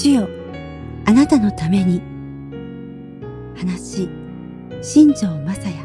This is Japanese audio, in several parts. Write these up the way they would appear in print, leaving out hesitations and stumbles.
主よ、あなたのために。話、新庄正也。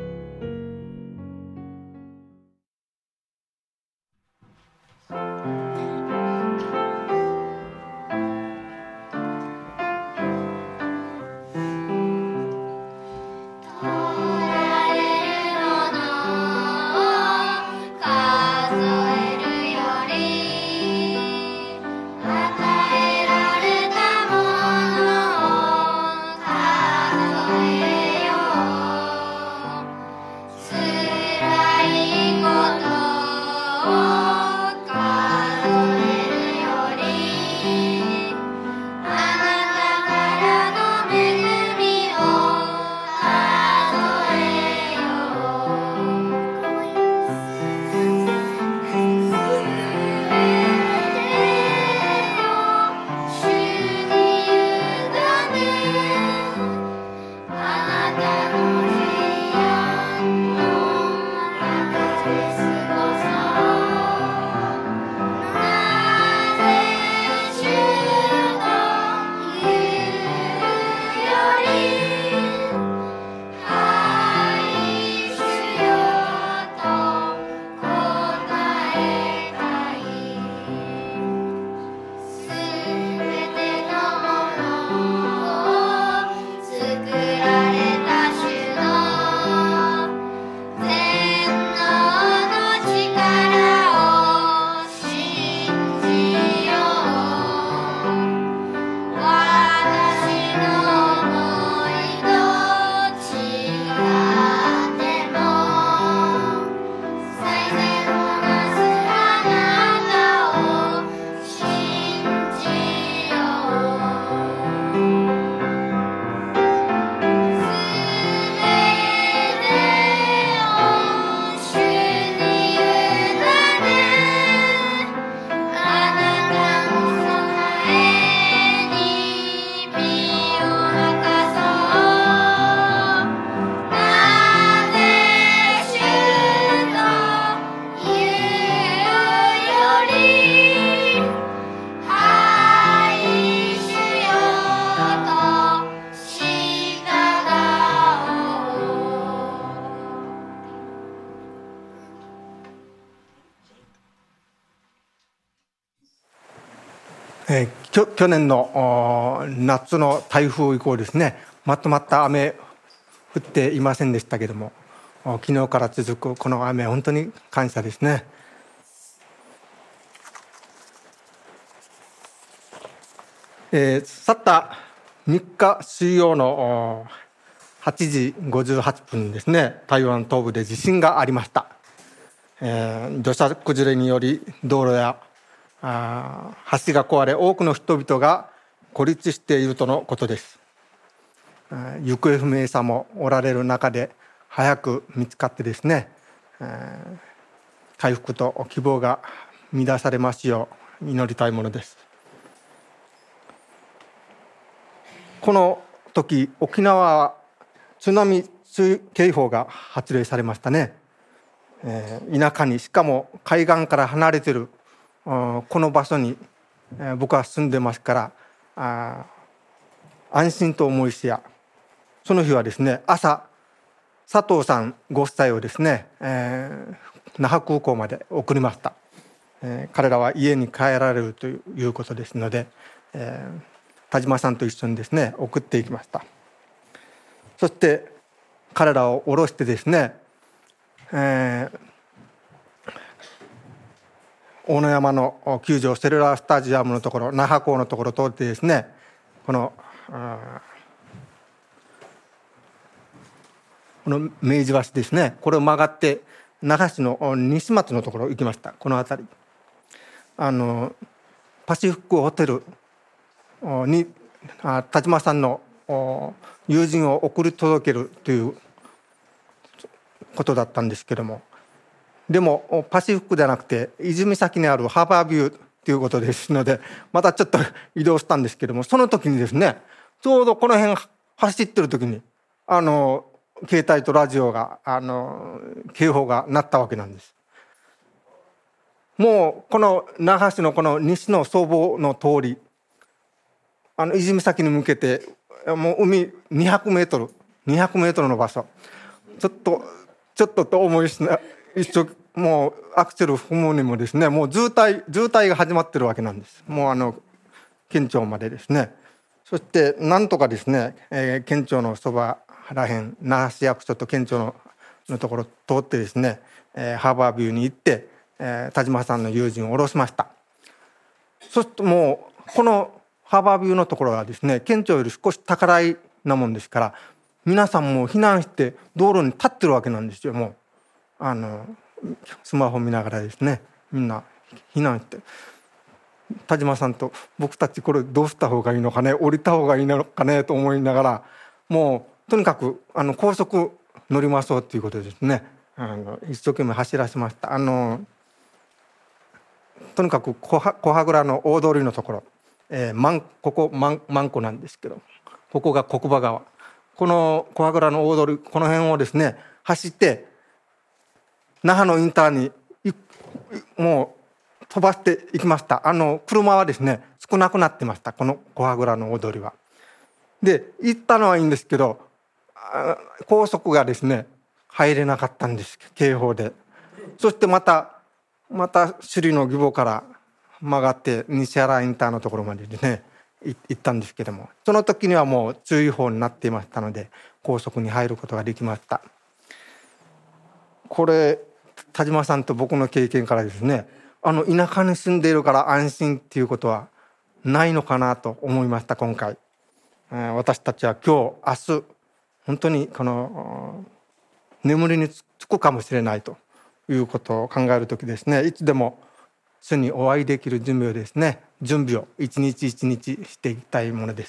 去年の夏の台風以降ですね、まとまった雨降っていませんでしたけども、昨日から続くこの雨、本当に感謝ですね。去った3日水曜の8時58分ですね、台湾東部で地震がありました。土砂崩れにより道路や橋が壊れ、多くの人々が孤立しているとのことです。行方不明者もおられる中で早く見つかってですね、回復と希望が見出されますよう祈りたいものです。この時沖縄は津波注意警報が発令されましたね。田舎に、しかも海岸から離れているこの場所に僕は住んでますから、安心と思いしや、その日はですね、朝佐藤さんご夫妻をですね、那覇空港まで送りました。彼らは家に帰られるということですので、田島さんと一緒にですね送っていきました。そして彼らを降ろしてですね、大野山の球場セルラースタジアムのところ、那覇港のところを通ってですね、この明治橋ですね、これを曲がって那覇市の西松のところ行きました。この辺りパシフィックホテルに田島さんの友人を送り届けるということだったんですけども、でもパシフィックではなくて泉岬にあるハーバービューということですので、またちょっと移動したんですけども、その時にですね、ちょうどこの辺走ってる時に携帯とラジオが警報が鳴ったわけなんです。もうこの那覇市のこの西の総合の通り、 出岬に向けてもう海200メートルの場所、ちょっとと思いしな一生もうアクセル踏むにもですね、もう渋滞が始まってるわけなんです。もう県庁までですね。そしてなんとかですね、県庁のそばらへん、那覇市役所と県庁のところ通ってですね、ハーバービューに行って、田島さんの友人を降ろしました。そうするともうこのハーバービューのところはですね、県庁より少し高台なもんですから、皆さんも避難して道路に立ってるわけなんですよ。もうスマホ見ながらですね、みんな避難して、田島さんと僕たちこれどうした方がいいのかね、降りた方がいいのかねと思いながら、もうとにかく高速乗りましょうということでですね、一生懸命走らせました。とにかく小羽倉の大通りのところ、ここ万湖なんですけど、ここが国場川、この小羽倉の大通り、この辺をですね走って那覇のインターにもう飛ばしていきました。車はですね少なくなってました、この小羽倉の大通りは。で行ったのはいいんですけど、高速がですね入れなかったんです、警報で。そしてまた首里の義母から曲がって西原インターのところまでですね行ったんですけども、その時にはもう注意報になっていましたので高速に入ることができました。これ田島さんと僕の経験からですね、田舎に住んでいるから安心っていうことはないのかなと思いました。今回、私たちは今日明日本当にこの眠りにつくかもしれないということを考えるときですね、いつでも主にお会いできる準備を一日一日していきたいものです。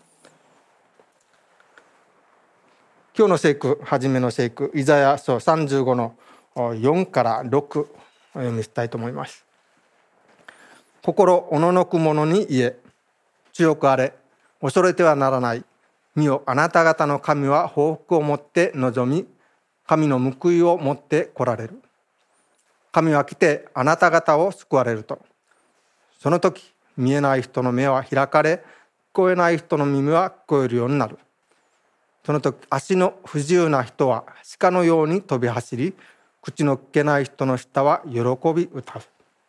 今日の聖句、初めの聖句、イザヤ書35の4から6お読みしたいと思います。心おののく者に言え、強くあれ、恐れてはならない。見よ、あなた方の神は報復をもって臨み、神の報いをもって来られる。神は来てあなた方を救われると。その時、見えない人の目は開かれ、聞こえない人の耳は聞こえるようになる。その時、足の不自由な人は鹿のように飛び走り、口の聞けない人の舌は喜び歌う。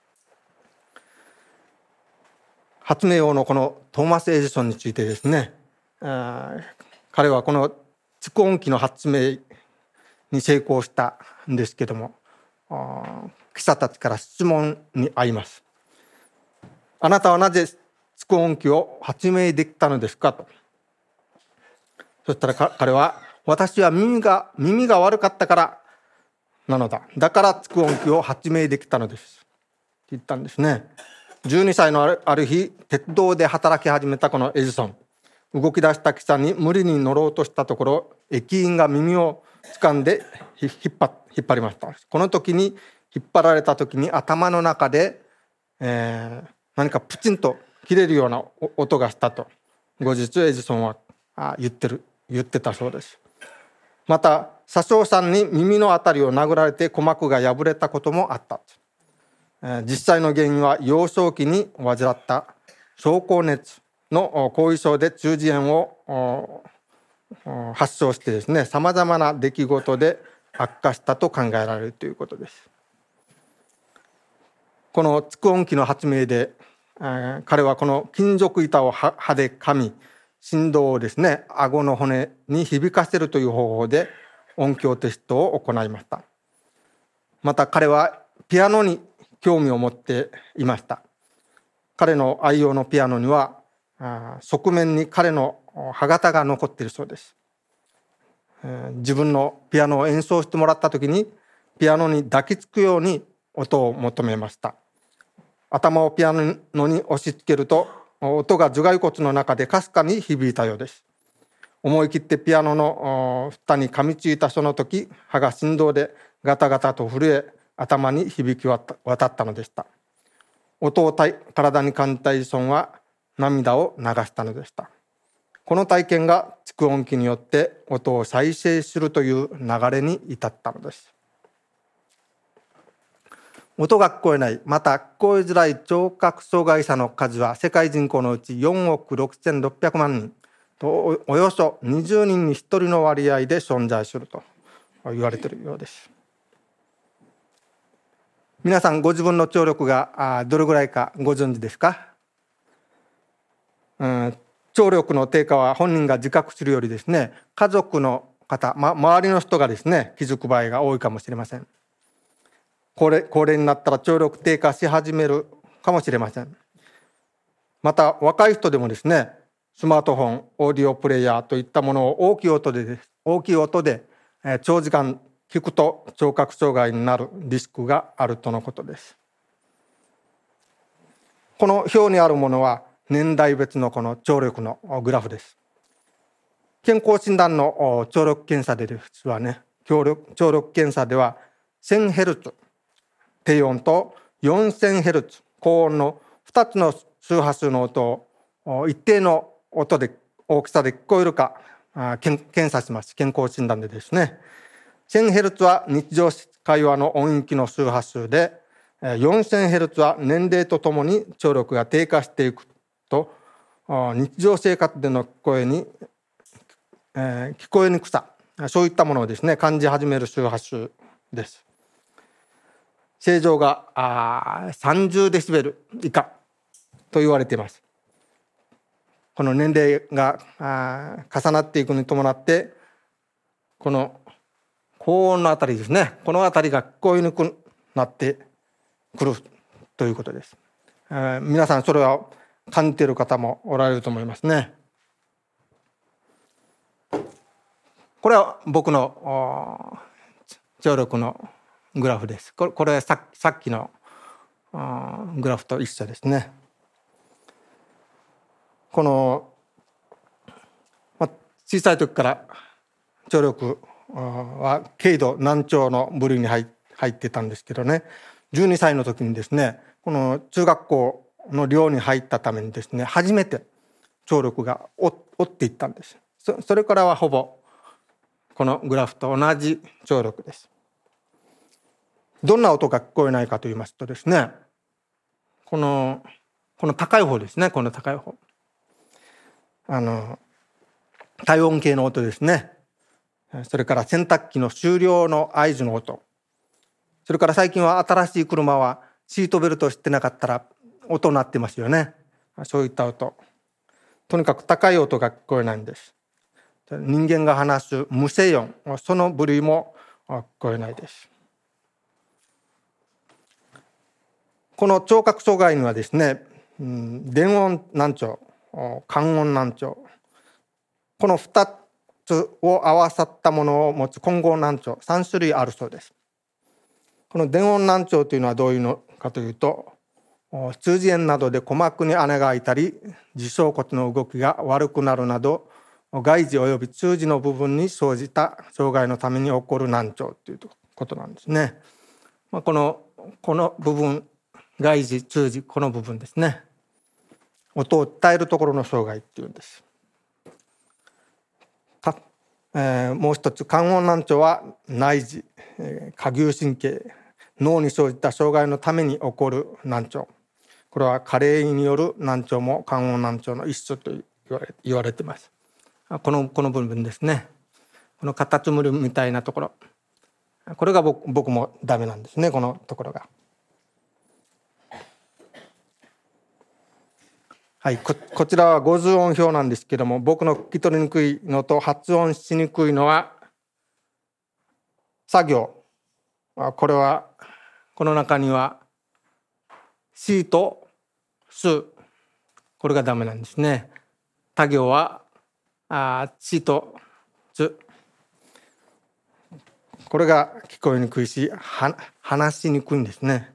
発明王のこのトーマス・エジソンについてですね、彼はこの蓄音機の発明に成功したんですけども、記者たちから質問に遭います。あなたはなぜ蓄音機を発明できたのですかと。そしたら彼は、私は耳が悪かったからなのだ。だから蓄音機を発明できたのですって言ったんですね。12歳のある日、鉄道で働き始めたこのエジソン、動き出した汽車に無理に乗ろうとしたところ、駅員が耳を掴んで引っ張りました。この時に引っ張られた時に頭の中で、何かプチンと切れるような音がしたと後日エジソンは言ってたそうです。また車掌さんに耳のあたりを殴られて鼓膜が破れたこともあった。実際の原因は幼少期に患った症候熱の後遺症で中耳炎を発症してですね、さまざまな出来事で悪化したと考えられるということです。この蓄音機の発明で、彼はこの金属板を歯で噛み、振動をですね顎の骨に響かせるという方法で音響テストを行いました。また彼はピアノに興味を持っていました。彼の愛用のピアノには側面に彼の歯型が残っているそうです。自分のピアノを演奏してもらった時にピアノに抱きつくように音を求めました。頭をピアノに押し付けると音が頭蓋骨の中でかすかに響いたようです。思い切ってピアノの蓋に噛みついたその時、歯が振動でガタガタと震え頭に響き渡ったのでした。音を体に感じたエジソンは涙を流したのでした。この体験が蓄音機によって音を再生するという流れに至ったのです。 音が聞こえない、また聞こえづらい聴覚障害者の数は世界人口のうち4億6600万人とおよそ20人に1人の割合で存在すると言われているようです。皆さんご自分の聴力がどれぐらいかご存知ですか？聴力の低下は本人が自覚するよりですね、家族の方、周りの人がですね気づく場合が多いかもしれません。高齢になったら聴力低下し始めるかもしれません。また若い人でもですね、スマートフォン、オーディオプレイヤーといったものを大きい音で長時間聞くと聴覚障害になるリスクがあるとのことです。この表にあるものは年代別のこの聴力のグラフです。健康診断の聴力検査でですはね、聴力検査では 1000Hz 低音と 4000Hz 高音の2つの周波数の音を一定の音で大きさで聞こえるか検査します。健康診断でですね、1000Hz は日常会話の音域の周波数で、4000Hz は年齢とともに聴力が低下していくと日常生活での聞こえにくさ、そういったものをですね感じ始める周波数です。正常が30デシベル以下と言われています。この年齢が重なっていくに伴ってこの高音のあたりですね、このあたりが聞こえにくくなってくるということです。皆さんそれは感じている方もおられると思いますね。これは僕の聴力のグラフです。これはさっきのグラフと一緒ですね。この、小さい時から聴力は軽度難聴の部類に入ってたんですけどね、12歳の時にですね、この中学校の寮に入ったためにですね、初めて聴力が落っていったんです。それからはほぼこのグラフと同じ聴力です。どんな音が聞こえないかと言いますとですね、この高い方ですね、この高い方、体温計の音ですね、それから洗濯機の終了の合図の音、それから最近は新しい車はシートベルトをしてなかったら音鳴ってますよね。そういった音、とにかく高い音が聞こえないんです。人間が話す無声音、その部類も聞こえないです。この聴覚障害にはですね、電音難聴、感音難聴、この2つを合わさったものを持つ混合難聴、3種類あるそうです。この電音難聴というのはどういうのかというと、中耳炎などで鼓膜に穴が開いたり、耳小骨の動きが悪くなるなど、外耳および中耳の部分に生じた障害のために起こる難聴ということなんですね。この部分、外耳、中耳、この部分ですね、音を伝えるところの障害っていうんです。もう一つ、感音難聴は内耳、下牛神経、脳に生じた障害のために起こる難聴、これは加齢による難聴も感音難聴の一種と言われています。この部分ですね、このカタツムリみたいなところ、これが僕もダメなんですね、このところが。はい、こちらは50音表なんですけども、僕の聞き取りにくいのと発音しにくいのは作業、これはこの中にはシとス、これがダメなんですね。他行はチとツ、これが聞こえにくいし話しにくいんですね。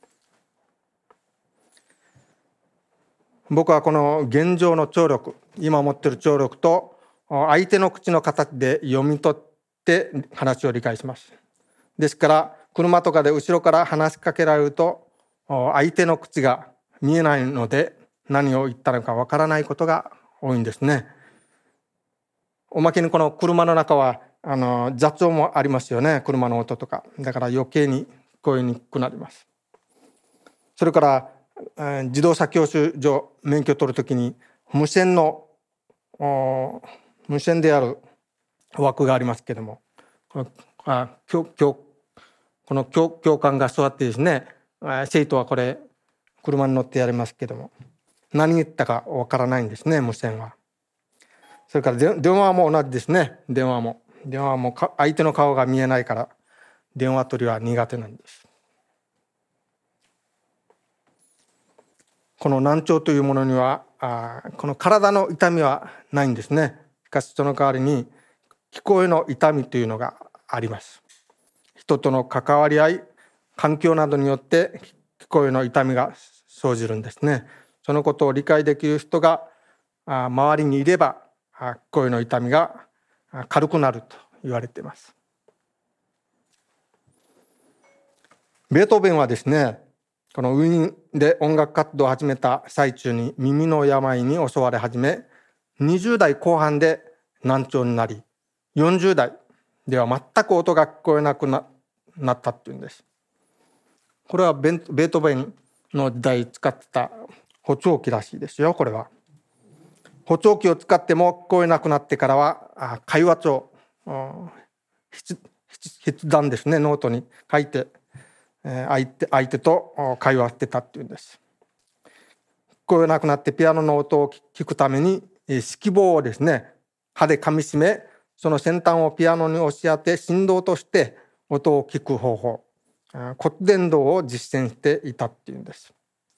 僕はこの現状の聴力、今持っている聴力と相手の口の形で読み取って話を理解します。ですから車とかで後ろから話しかけられると相手の口が見えないので何を言ったのかわからないことが多いんですね。おまけにこの車の中は雑音もありますよね、車の音とか。だから余計に聞こえにくくなります。 それから自動車教習所免許を取るときに無線である枠がありますけども、この教官が座ってですね、生徒はこれ車に乗ってやりますけども、何言ったかわからないんですね、無線は。それから電話も同じですね。電話も相手の顔が見えないから電話取りは苦手なんです。この難聴というものにはこの体の痛みはないんですね。しかしその代わりに聞こえの痛みというのがあります。人との関わり合い、環境などによって聞こえの痛みが生じるんですね。そのことを理解できる人が周りにいれば聞こえの痛みが軽くなると言われています。ベートーベンはですね、このウィーンで音楽活動を始めた最中に耳の病に襲われ始め、20代後半で難聴になり、40代では全く音が聞こえなくなったっていうんです。これはベートーベンの時代使ってた補聴器らしいですよ。これは補聴器を使っても聞こえなくなってからは会話帳、筆談ですね、ノートに書いて相手と会話してたっていうんです。聞こえなくなってピアノの音を聞くために指揮棒をですね、歯で噛みしめ、その先端をピアノに押し当て振動として音を聞く方法、骨伝導を実践していたっていうんです。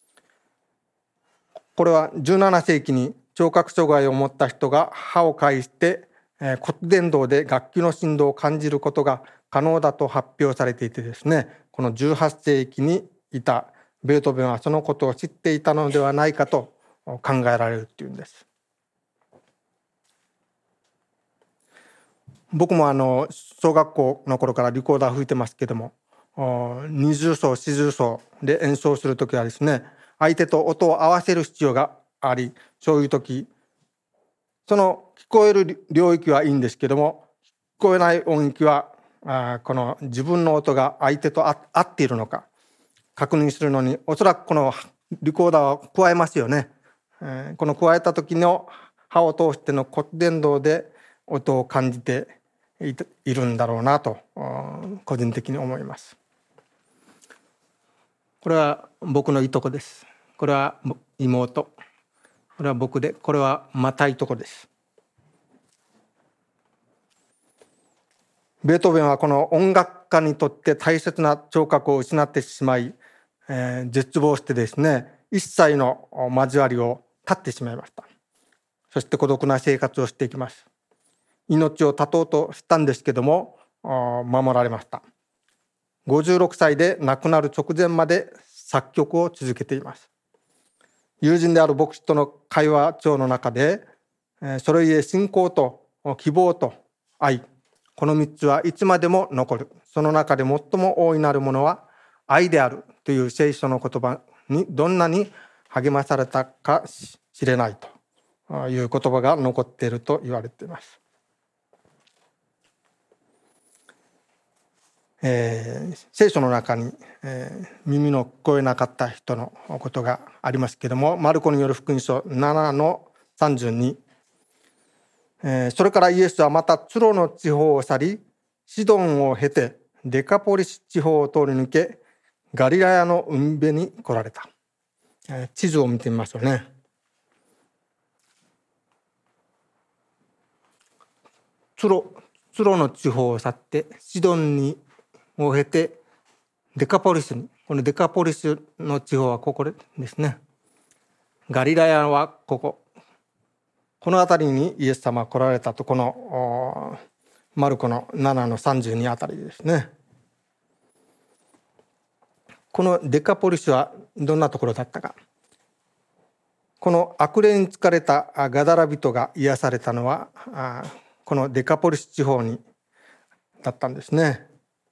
これは17世紀に聴覚障害を持った人が歯を介して骨伝導で楽器の振動を感じることが可能だと発表されていてですね、この18世紀にいたベートーベンはそのことを知っていたのではないかと考えられるっていうんです。僕も小学校の頃からリコーダー吹いてますけども、二重奏四重奏で演奏するときはですね、相手と音を合わせる必要があり、そういう時その聞こえる領域はいいんですけども、聞こえない音域はこの自分の音が相手と合っているのか確認するのに、おそらくこのリコーダーを加えますよね。この加えた時の歯を通しての骨伝導で音を感じているんだろうなと個人的に思います。これは僕のいとこです。これは妹。これは僕で、これはまたいとこです。ベートーベンはこの音楽家にとって大切な聴覚を失ってしまい、絶望してですね、一切の交わりを絶ってしまいました。そして孤独な生活をしていきます。命を絶とうとしたんですけども守られました。56歳で亡くなる直前まで作曲を続けています。友人である牧師との会話帳の中で、それゆえ信仰と希望と愛、この3つはいつまでも残る。その中で最も大いなるものは愛であるという聖書の言葉にどんなに励まされたか知れないという言葉が残っていると言われています。聖書の中に、耳の聞こえなかった人のことがありますけれども、マルコによる福音書7の32、それからイエスはまたツロの地方を去り、シドンを経てデカポリス地方を通り抜け、ガリラヤの海辺に来られた。地図を見てみましょうね。ツロの地方を去ってシドンを経てデカポリスに、このデカポリスの地方はここですね。ガリラヤはこの辺りにイエス様が来られたと、このマルコの7の32あたりですね。このデカポリスはどんなところだったか。この悪霊に疲れたガダラ人が癒されたのはこのデカポリス地方にだったんですね。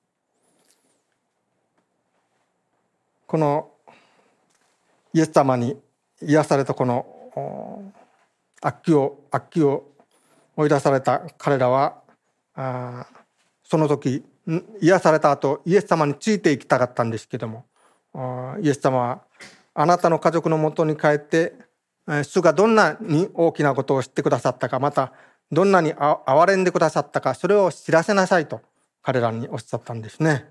このイエス様に癒されたこの悪鬼を追い出された彼らはその時癒された後イエス様についていきたかったんですけども、 イエス様はあなたの家族のもとに帰って主がどんなに大きなことをしてくださったか、またどんなに憐れんでくださったか、それを知らせなさいと彼らにおっしゃったんですね。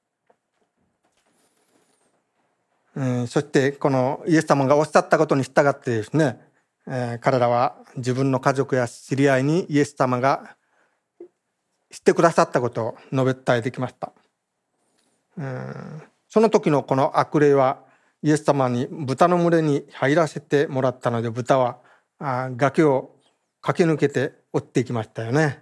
そしてこのイエス様がおっしゃったことに従ってですね、彼らは自分の家族や知り合いにイエス様がしてくださったことを述べ伝えてきました。その時のこの悪霊はイエス様に豚の群れに入らせてもらったので、豚は崖を駆け抜けて追っていきましたよね。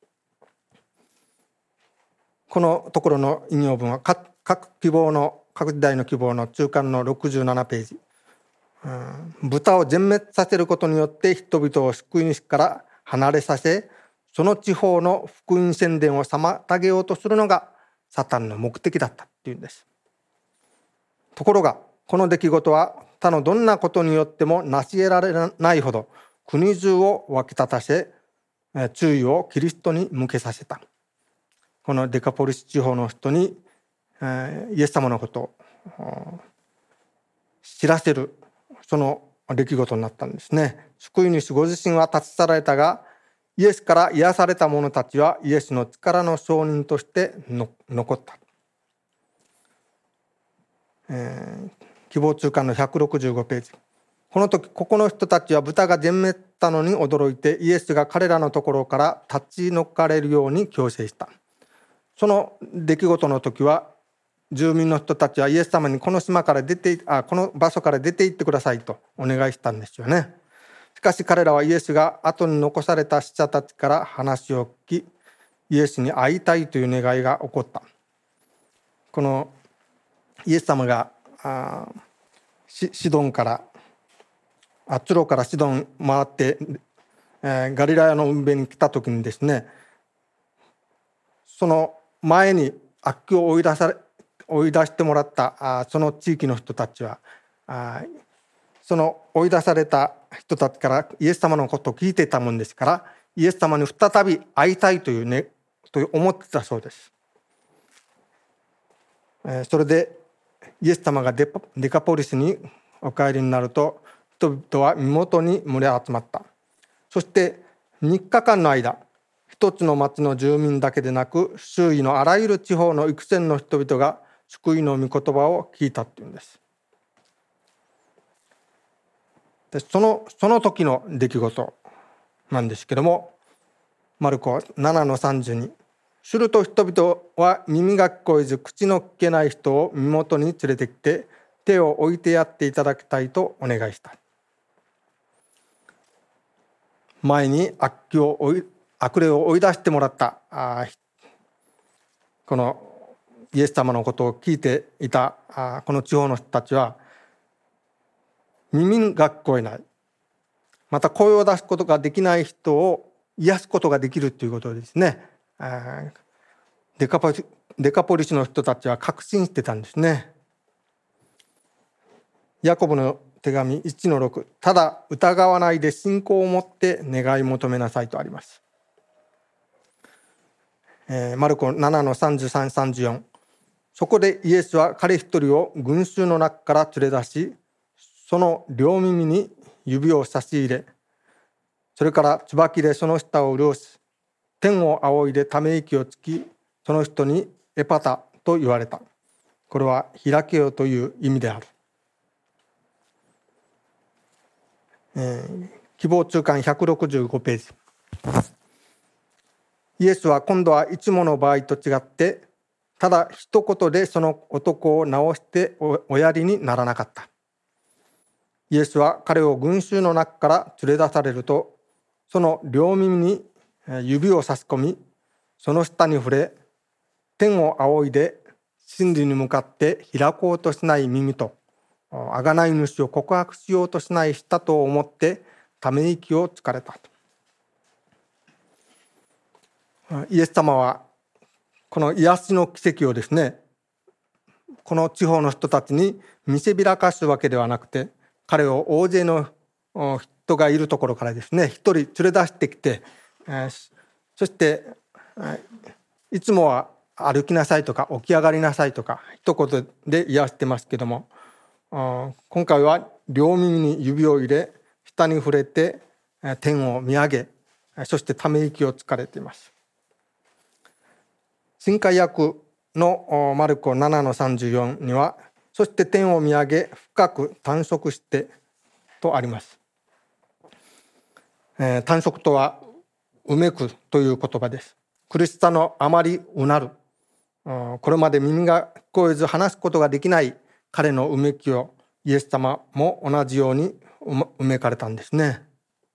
このところの引用文は各時代の希望の中間の67ページ。豚を全滅させることによって人々を救い主から離れさせ、その地方の福音宣伝を妨げようとするのがサタンの目的だったっていうんです。ところがこの出来事は他のどんなことによっても成し得られないほど国中を沸き立たせ、注意をキリストに向けさせた。このデカポリス地方の人にイエス様のことを知らせる、その出来事になったんですね。救い主ご自身は立ち去られたが、イエスから癒された者たちはイエスの力の証人として残った。希望中間の165ページ。この時ここの人たちは豚が全滅したのに驚いて、イエスが彼らのところから立ち退かれるように強制した。その出来事の時は住民の人たちはイエス様にこの場所から出て行ってくださいとお願いしたんですよね。しかし彼らはイエスが後に残された死者たちから話を聞き、イエスに会いたいという願いが起こった。このイエス様がシドンからツロからシドン回って、ガリラヤの海辺に来た時にですね、その前に悪鬼を追い出してもらったその地域の人たちはその追い出された人たちからイエス様のことを聞いていたもんですから、イエス様に再び会いたいと思ってたそうです。それでイエス様がデカポリスにお帰りになると、人々は身元に群れ集まった。そして3日間の間、一つの町の住民だけでなく周囲のあらゆる地方の幾千の人々が救いの御言葉を聞いたっていうんです。でその時の出来事なんですけども、マルコ7の32、すると人々は耳が聞こえず口の聞けない人を身元に連れてきて手を置いてやっていただきたいとお願いした。前に悪霊を追い出してもらったこのイエス様のことを聞いていたこの地方の人たちは、耳が聞こえない、また声を出すことができない人を癒すことができるということですね。デカポリスの人たちは確信してたんですね。ヤコブの手紙 1-6、 ただ疑わないで信仰を持って願い求めなさいとあります。マルコ7の33、34、そこでイエスは彼一人を群衆の中から連れ出し、その両耳に指を差し入れ、それから椿でその舌を潤し、天を仰いでため息をつき、その人にエパタと言われた。これは開けよという意味である。希望中間165ページ。イエスは今度はいつもの場合と違って、ただ一言でその男を治しておやりにならなかった。イエスは彼を群衆の中から連れ出されると、その両耳に指を差し込み、その下に触れ、天を仰いで真理に向かって開こうとしない耳と、贖い主を告白しようとしない舌と思ってため息をつかれた。イエス様はこの癒しの奇跡をですね、この地方の人たちに見せびらかすわけではなくて、彼を大勢の人がいるところからですね、一人連れ出してきて、そしていつもは歩きなさいとか起き上がりなさいとか一言で癒してますけども、今回は両耳に指を入れ下に触れて天を見上げ、そしてため息をつかれています。新海訳のマルコ7の34には、そして天を見上げ深く短息してとあります。短息とはうめくという言葉です。苦しさのあまりうなる、これまで耳が聞こえず話すことができない彼のうめきをイエス様も同じようにうめかれたんですね。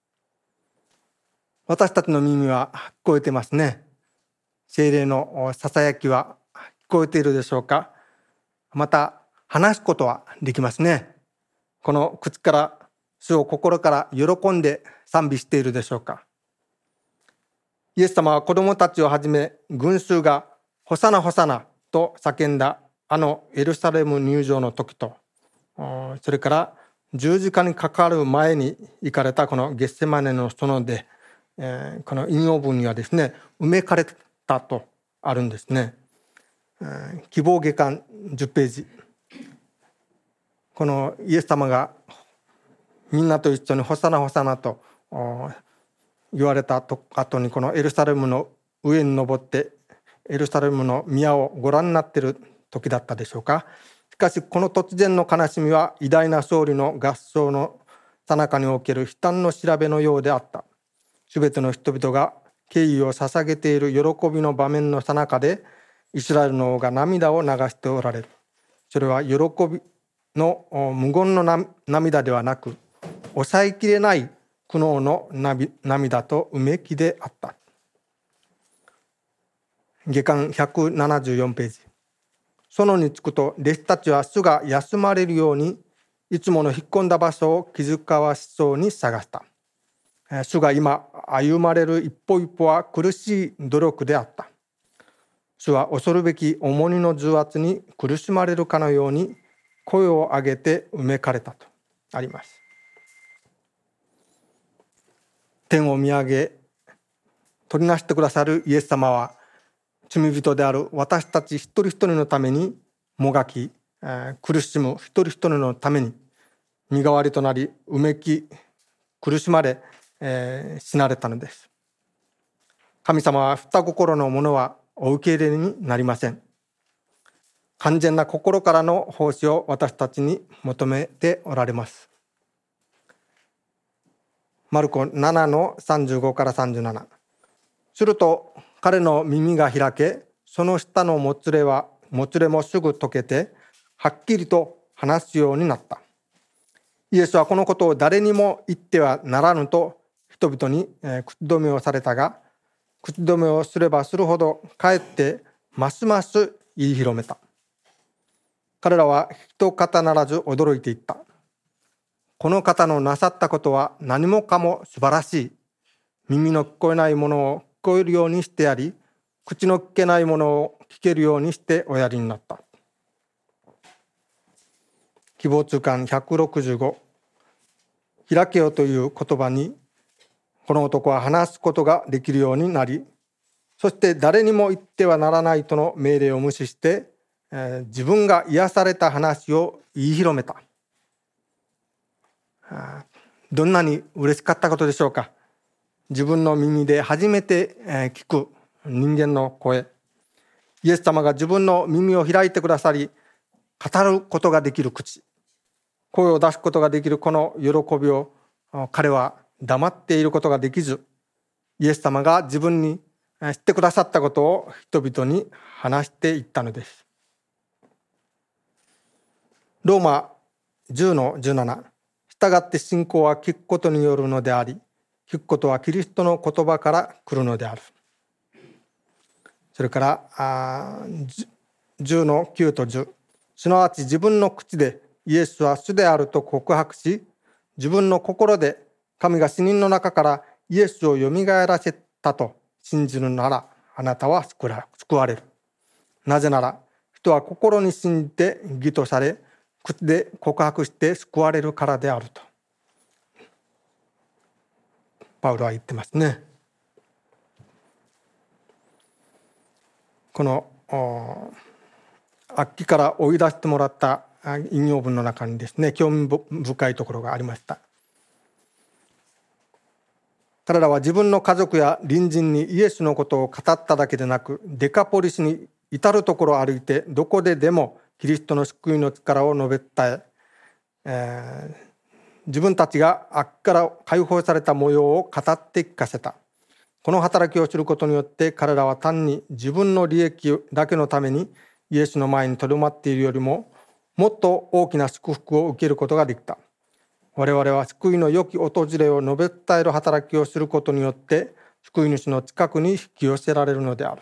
私たちの耳は聞こえてますね。聖霊のささやきは聞こえているでしょうか。また話すことはできますね。この口から主を心から喜んで賛美しているでしょうか。イエス様は子供たちをはじめ群衆がホサナホサナと叫んだエルサレム入場の時と、それから十字架にかかる前に行かれたこのゲッセマネの園で、この引用文にはですね、うめかれたとあるんですね。希望下巻10ページ。このイエス様がみんなと一緒にホサナホサナと言われた後に、このエルサレムの上に登ってエルサレムの宮をご覧になっている時だったでしょうか。しかしこの突然の悲しみは偉大な勝利の合唱の最中における悲嘆の調べのようであった。すべての人々が敬意を捧げている喜びの場面の最中でイスラエルの王が涙を流しておられる。それは喜びの無言の涙ではなく、抑えきれない苦悩の涙とうめきであった。下巻174ページ。園に着くと弟子たちは主が休まれるようにいつもの引っ込んだ場所を気遣わしそうに探した。主が今歩まれる一歩一歩は苦しい努力であった。主は恐るべき重荷の重圧に苦しまれるかのように声を上げてうめかれたとあります。天を見上げ取りなしてくださるイエス様は、罪人である私たち一人一人のためにもがき、苦しむ一人一人のために身代わりとなりうめき苦しまれ、死なれたのです。神様は二心のものはお受け入れになりません。完全な心からの奉仕を私たちに求めておられます。マルコ7の35から37。すると彼の耳が開け、その下のもつれもすぐ溶けてはっきりと話すようになった。イエスはこのことを誰にも言ってはならぬと人々に口止めをされたが、口止めをすればするほどかえってますます言い広めた。彼らは一方ならず驚いていった。この方のなさったことは何もかも素晴らしい。耳の聞こえないものを聞こえるようにしてやり、口の聞けないものを聞けるようにしておやりになった。希望通巻165。開けよという言葉に、この男は話すことができるようになり、そして誰にも言ってはならないとの命令を無視して、自分が癒された話を言い広めた。どんなに嬉しかったことでしょうか。自分の耳で初めて聞く人間の声。イエス様が自分の耳を開いてくださり、語ることができる口、声を出すことができるこの喜びを彼は黙っていることができず、イエス様が自分に知ってくださったことを人々に話していったのです。ローマ10の17。従って信仰は聞くことによるのであり、聞くことはキリストの言葉から来るのである。それから10の9と10。すなわち自分の口でイエスは主であると告白し、自分の心で神が死人の中からイエスをよみがえらせたと信じるなら、あなたは救われる。なぜなら人は心に信じて義とされ、口で告白して救われるからであるとパウロは言ってますね。この悪鬼から追い出してもらった引用文の中にですね、興味深いところがありました。彼らは自分の家族や隣人にイエスのことを語っただけでなく、デカポリスに至るところを歩いて、どこででもキリストの救いの力を述べ伝え、自分たちが悪から解放された模様を語って聞かせた。この働きをすることによって、彼らは単に自分の利益だけのためにイエスの前にとどまっているよりも、もっと大きな祝福を受けることができた。我々は救いの良き訪れを述べ伝える働きをすることによって、救い主の近くに引き寄せられるのである。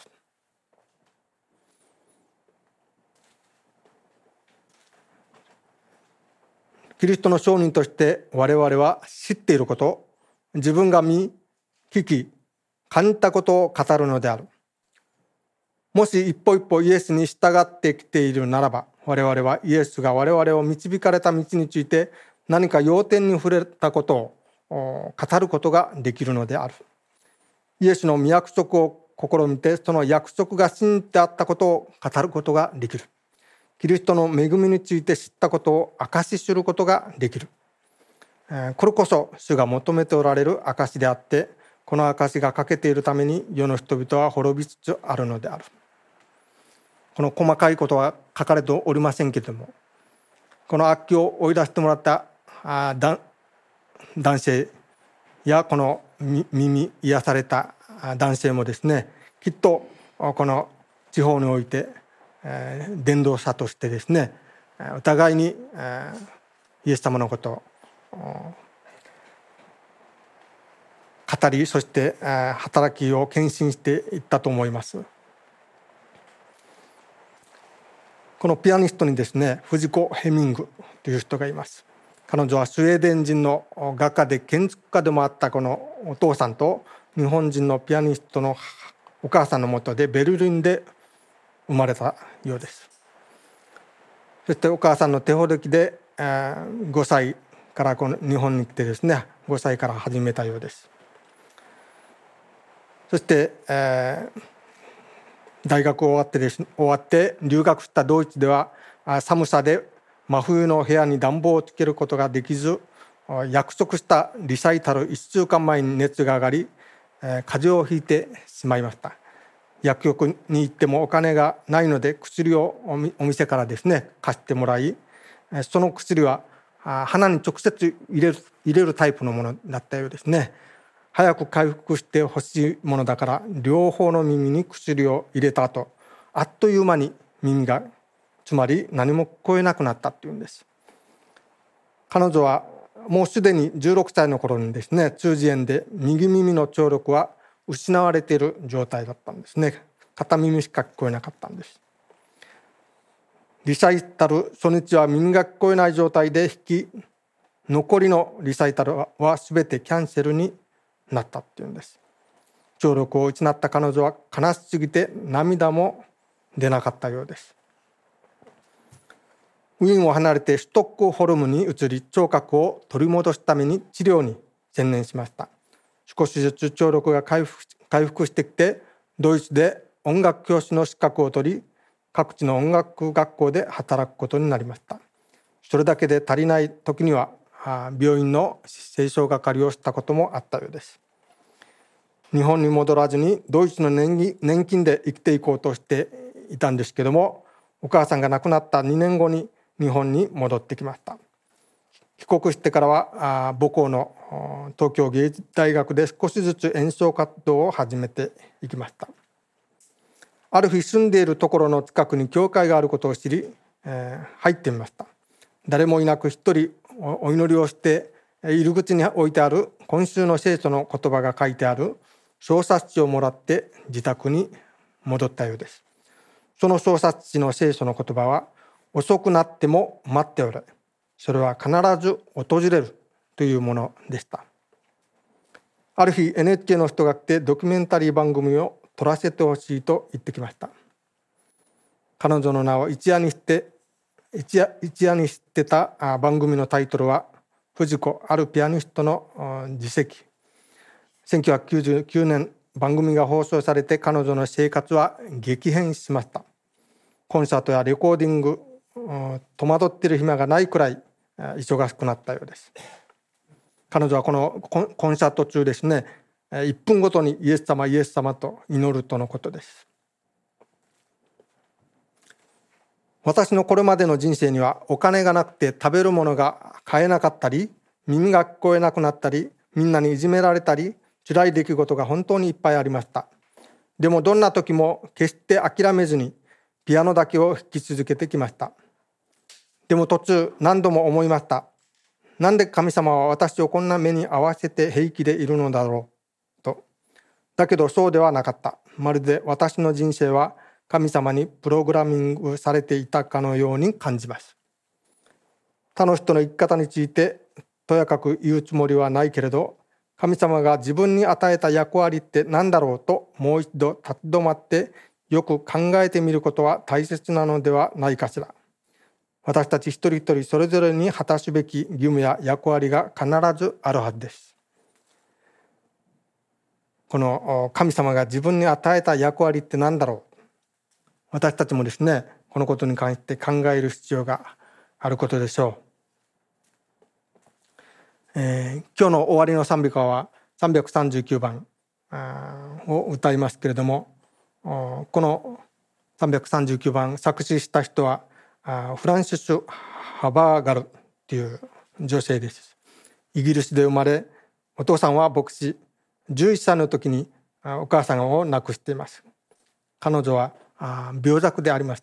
キリストの証人として我々は知っていること、自分が見、聞き、感じたことを語るのである。もし一歩一歩イエスに従ってきているならば、我々はイエスが我々を導かれた道について何か要点に触れたことを語ることができるのである。イエスの御約束を試みて、その約束が真であったことを語ることができる。キリストの恵みについて知ったことを証しすることができる。これこそ主が求めておられる証であって、この証が欠けているために世の人々は滅びつつあるのである。この細かいことは書かれておりませんけれども、この悪鬼を追い出してもらった男性やこの耳癒された男性もですね、きっとこの地方において伝道者としてですね、お互いにイエス様のことを語り、そして働きを献身していったと思います。このピアニストにですね、藤子ヘミングという人がいます。彼女はスウェーデン人の画家で建築家でもあったこのお父さんと日本人のピアニストのお母さんのもとでベルリンで生まれたようです。そしてお母さんの手ほどきで5歳からこの日本に来てですね、5歳から始めたようです。そして、大学終わって留学したドイツでは寒さで真冬の部屋に暖房をつけることができず、約束したリサイタル1週間前に熱が上がり、風邪をひいてしまいました。薬局に行ってもお金がないので薬をお店からですね貸してもらい、その薬は鼻に直接入れるタイプのものだったようですね。早く回復してほしいものだから両方の耳に薬を入れた後、あっという間に耳がつまり何も聞こえなくなったっていうんです。彼女はもうすでに16歳の頃にですね、中耳炎で右耳の聴力は失われている状態だったんですね。片耳しか聞こえなかったんです。リサイタル初日は耳が聞こえない状態で残りのリサイタルは全てキャンセルになったっていうんです。聴力を失った彼女は悲しすぎて涙も出なかったようです。ウィーンを離れてストックホルムに移り、聴覚を取り戻すために治療に専念しました。少しずつ聴力が回復してきて、ドイツで音楽教師の資格を取り、各地の音楽学校で働くことになりました。それだけで足りない時には病院の清掃係をしたこともあったようです。日本に戻らずにドイツの年金で生きていこうとしていたんですけども、お母さんが亡くなった2年後に日本に戻ってきました。帰国してからは母校の東京芸術大学で少しずつ演奏活動を始めていきました。ある日、住んでいるところの近くに教会があることを知り、入ってみました。誰もいなく一人お祈りをして、入り口に置いてある今週の聖書の言葉が書いてある小冊子をもらって自宅に戻ったようです。その小冊子の聖書の言葉は、遅くなっても待っておれ、それは必ず訪れるというものでした。ある日 NHK の人が来てドキュメンタリー番組を撮らせてほしいと言ってきました。彼女の名を一夜に知ってた番組のタイトルは藤子あるピアニストの自責。1999年番組が放送されて、彼女の生活は激変しました。 コンサートやレコーディング、戸惑っている暇がないくらい忙しくなったようです。彼女はこのコンサート中ですね、1分ごとにイエス様イエス様と祈るとのことです。私のこれまでの人生には、お金がなくて食べるものが買えなかったり、耳が聞こえなくなったり、みんなにいじめられたり、辛い出来事が本当にいっぱいありました。でもどんな時も決して諦めずにピアノだけを弾き続けてきました。でも途中何度も思いました。なんで神様は私をこんな目に合わせて平気でいるのだろうと。だけどそうではなかった。まるで私の人生は神様にプログラミングされていたかのように感じます。他の人の生き方についてとやかく言うつもりはないけれど、神様が自分に与えた役割って何だろうともう一度立ち止まってよく考えてみることは大切なのではないかしら。私たち一人一人それぞれに果たすべき義務や役割が必ずあるはずです。この神様が自分に与えた役割って何だろう。私たちもですね、このことに関して考える必要があることでしょう。今日の終わりの賛美歌は339番を歌いますけれども、この339番作詞した人はフランシス・ハバーガルという女性です。イギリスで生まれ、お父さんは牧師、11歳の時にお母さんを亡くしています。彼女は病弱でありました。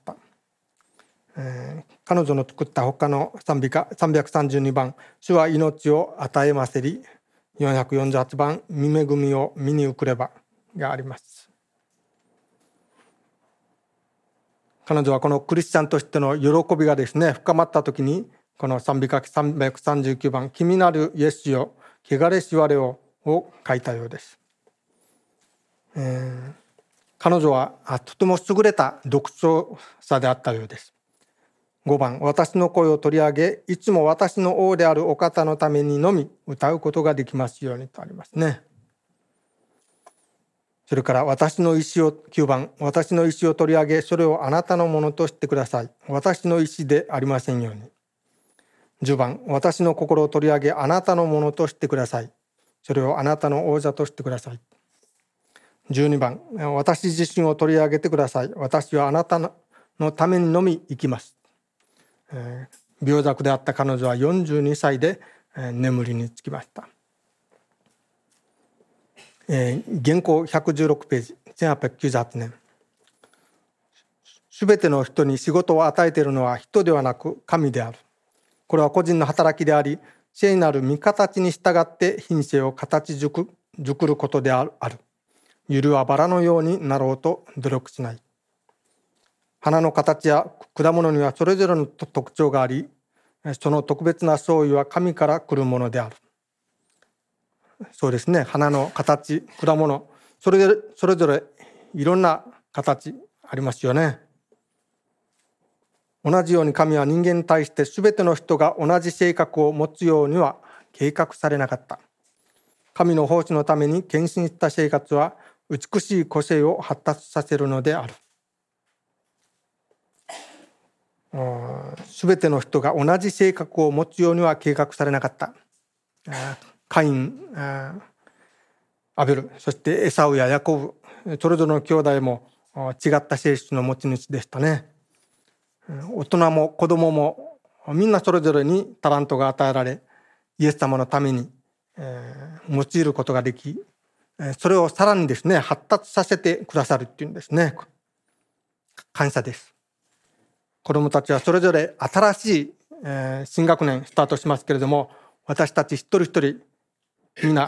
彼女の作った他の賛美歌332番主は命を与えませり、448番見恵みを見に送ればがあります。彼女はこのクリスチャンとしての喜びがですね深まった時に、この賛美歌339番君なるイエスよ汚れし我を書いたようです。彼女はとても優れた読書者であったようです。5番私の声を取り上げいつも私の王であるお方のためにのみ歌うことができますようにとありますね。それから私の意思を9番私の意思を取り上げそれをあなたのものとしてください。私の意思でありませんように。10番私の心を取り上げあなたのものとしてください。それをあなたの王座としてください。12番私自身を取り上げてください。私はあなたのためにのみ生きます。病弱であった彼女は42歳で眠りにつきました。原稿116ページ1898年。すべての人に仕事を与えているのは人ではなく神である。これは個人の働きであり、聖なる御形に従って品性を形作ることである。ゆるはバラのようになろうと努力しない。花の形や果物にはそれぞれの特徴があり、その特別な創意は神から来るものである。そうですね、花の形、果物、それぞれいろんな形ありますよね。同じように神は人間に対して全ての人が同じ性格を持つようには計画されなかった。神の奉仕のために献身した生活は美しい個性を発達させるのである。全ての人が同じ性格を持つようには計画されなかった。カイン、アベル、そしてエサウやヤコブ、それぞれの兄弟も違った性質の持ち主でしたね。大人も子供もみんなそれぞれにタラントが与えられ、イエス様のために用いることができ、それをさらにですね発達させてくださるっていうんですね。感謝です。子どもたちはそれぞれ新しい新学年スタートしますけれども、私たち一人一人みんな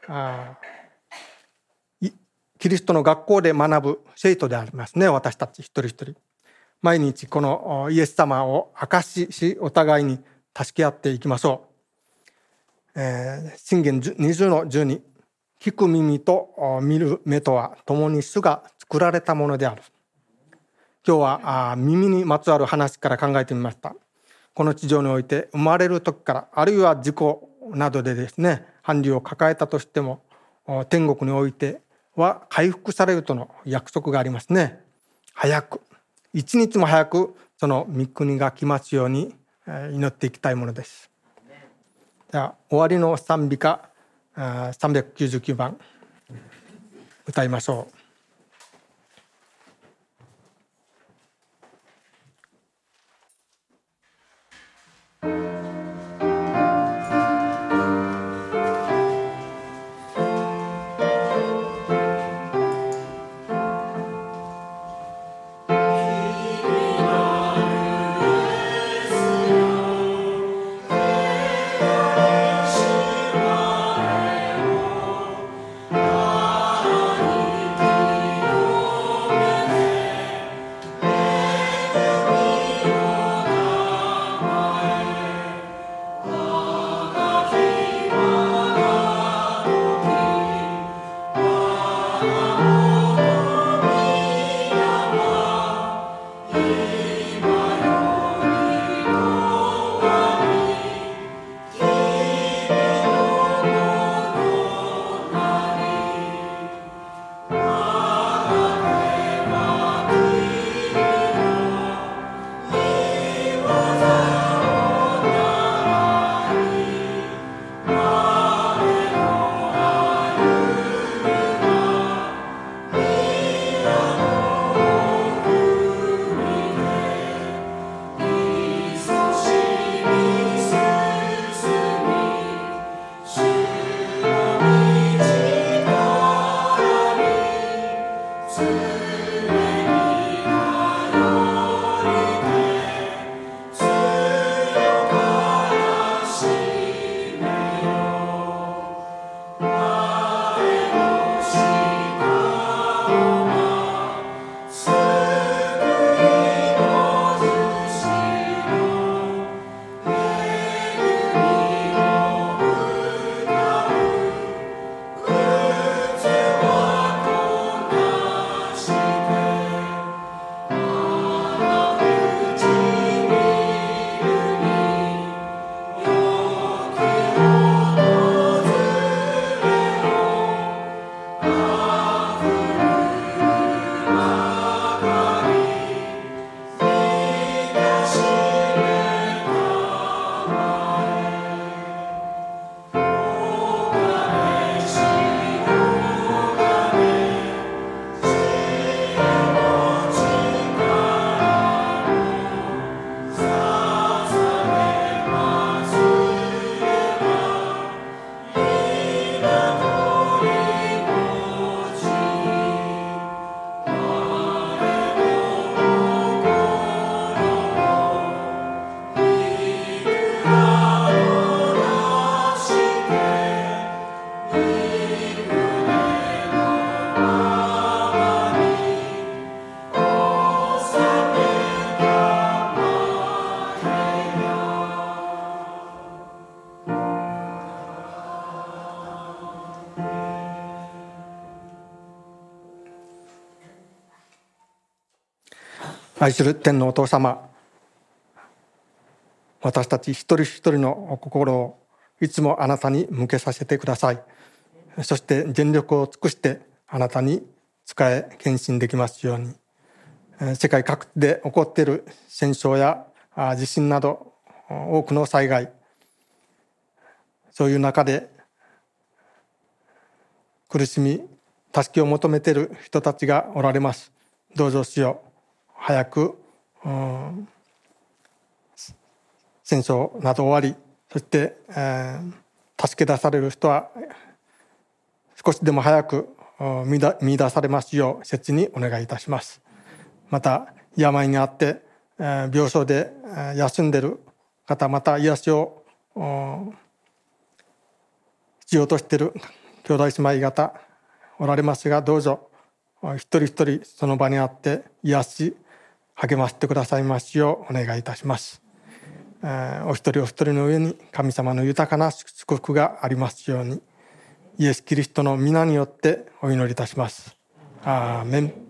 キリストの学校で学ぶ生徒でありますね。私たち一人一人毎日このイエス様を証しお互いに助け合っていきましょう。箴言20の12、聞く耳と見る目とは共に主が作られたものである。今日は耳にまつわる話から考えてみました。この地上において生まれる時から、あるいは事故などでですね伴侶を抱えたとしても、天国においては回復されるとの約束がありますね。早く一日も早くその御国が来ますように祈っていきたいものです。では終わりの賛美歌399番歌いましょう。愛する天のお父様、私たち一人一人の心をいつもあなたに向けさせてください。そして全力を尽くしてあなたに仕え献身できますように。世界各地で起こっている戦争や地震など多くの災害、そういう中で苦しみ助けを求めている人たちがおられます。どうぞ主よ、早く戦争など終わり、そして、助け出される人は少しでも早く見出されますよう切にお願いいたします。また病にあって病床で休んでいる方、また癒しを必要としている兄弟姉妹方おられますが、どうぞ一人一人その場にあって癒し励ましてくださいますようお願いいたします。お一人お一人の上に神様の豊かな祝福がありますように、イエス・キリストの皆によってお祈りいたします。アーメン。